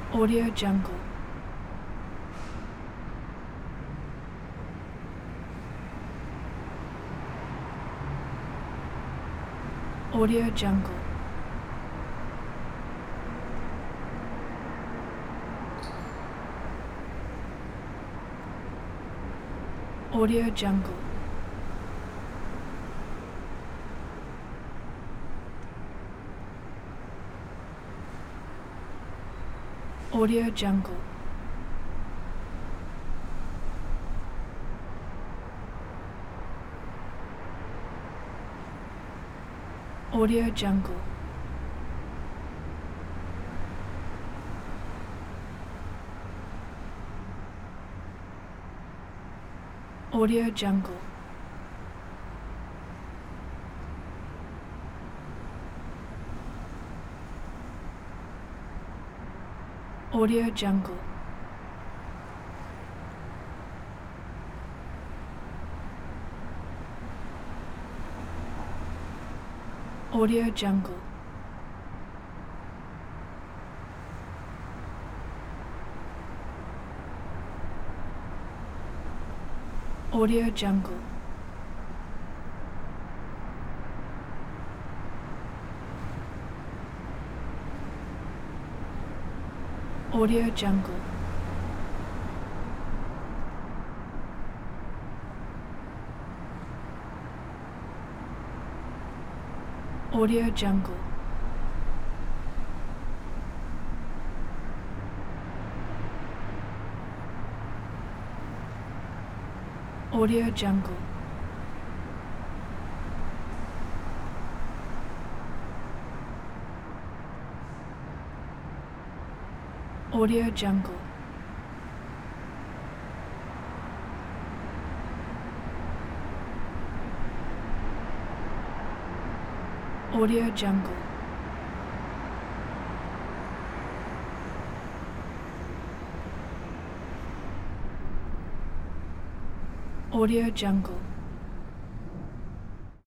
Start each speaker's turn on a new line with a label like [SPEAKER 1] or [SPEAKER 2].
[SPEAKER 1] Audio Jungle. Audio Jungle. Audio Jungle. Audio Jungle. Audio Jungle. Audio Jungle. Audio Jungle. Audio Jungle. Audio Jungle. Audio Jungle. Audio Jungle. Audio Jungle. Audio Jungle. Audio Jungle. Audio Jungle.